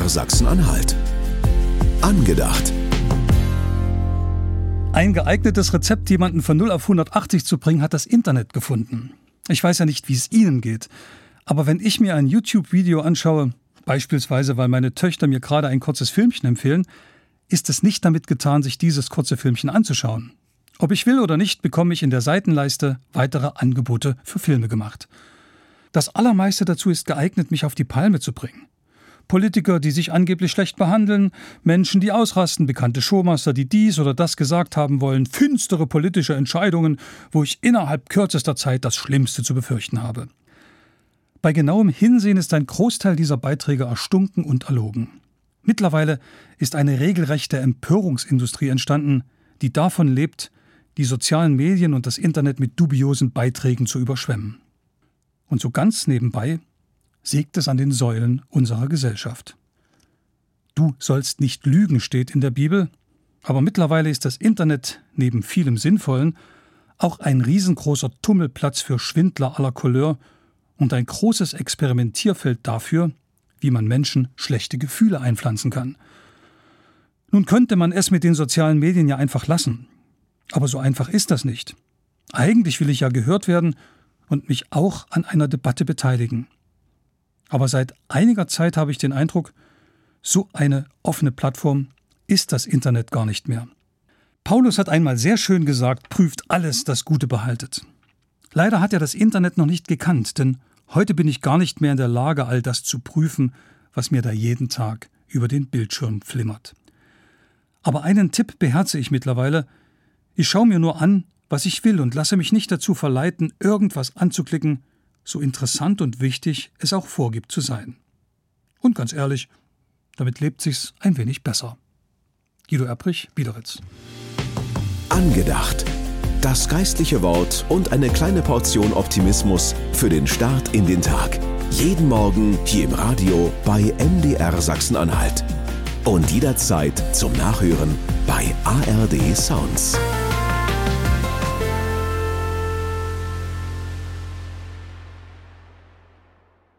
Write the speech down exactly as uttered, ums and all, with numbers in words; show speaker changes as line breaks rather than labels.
R Sachsen-Anhalt. Angedacht.
Ein geeignetes Rezept, jemanden von null auf hundertachtzig zu bringen, hat das Internet gefunden. Ich weiß ja nicht, wie es Ihnen geht. Aber wenn ich mir ein YouTube-Video anschaue, beispielsweise weil meine Töchter mir gerade ein kurzes Filmchen empfehlen, ist es nicht damit getan, sich dieses kurze Filmchen anzuschauen. Ob ich will oder nicht, bekomme ich in der Seitenleiste weitere Angebote für Filme gemacht. Das Allermeiste dazu ist geeignet, mich auf die Palme zu bringen. Politiker, die sich angeblich schlecht behandeln, Menschen, die ausrasten, bekannte Showmaster, die dies oder das gesagt haben wollen, finstere politische Entscheidungen, wo ich innerhalb kürzester Zeit das Schlimmste zu befürchten habe. Bei genauem Hinsehen ist ein Großteil dieser Beiträge erstunken und erlogen. Mittlerweile ist eine regelrechte Empörungsindustrie entstanden, die davon lebt, die sozialen Medien und das Internet mit dubiosen Beiträgen zu überschwemmen. Und so ganz nebenbei sägt es an den Säulen unserer Gesellschaft. Du sollst nicht lügen, steht in der Bibel, aber mittlerweile ist das Internet neben vielem Sinnvollen auch ein riesengroßer Tummelplatz für Schwindler aller Couleur und ein großes Experimentierfeld dafür, wie man Menschen schlechte Gefühle einpflanzen kann. Nun könnte man es mit den sozialen Medien ja einfach lassen, aber so einfach ist das nicht. Eigentlich will ich ja gehört werden und mich auch an einer Debatte beteiligen. Aber seit einiger Zeit habe ich den Eindruck, so eine offene Plattform ist das Internet gar nicht mehr. Paulus hat einmal sehr schön gesagt, prüft alles, das Gute behaltet. Leider hat er das Internet noch nicht gekannt, denn heute bin ich gar nicht mehr in der Lage, all das zu prüfen, was mir da jeden Tag über den Bildschirm flimmert. Aber einen Tipp beherze ich mittlerweile. Ich schaue mir nur an, was ich will und lasse mich nicht dazu verleiten, irgendwas anzuklicken, so interessant und wichtig es auch vorgibt zu sein. Und ganz ehrlich, damit lebt sich's ein wenig besser. Guido Erbrich, Biederitz.
Angedacht. Das geistliche Wort und eine kleine Portion Optimismus für den Start in den Tag. Jeden Morgen hier im Radio bei M D R Sachsen-Anhalt. Und jederzeit zum Nachhören bei A R D Sounds.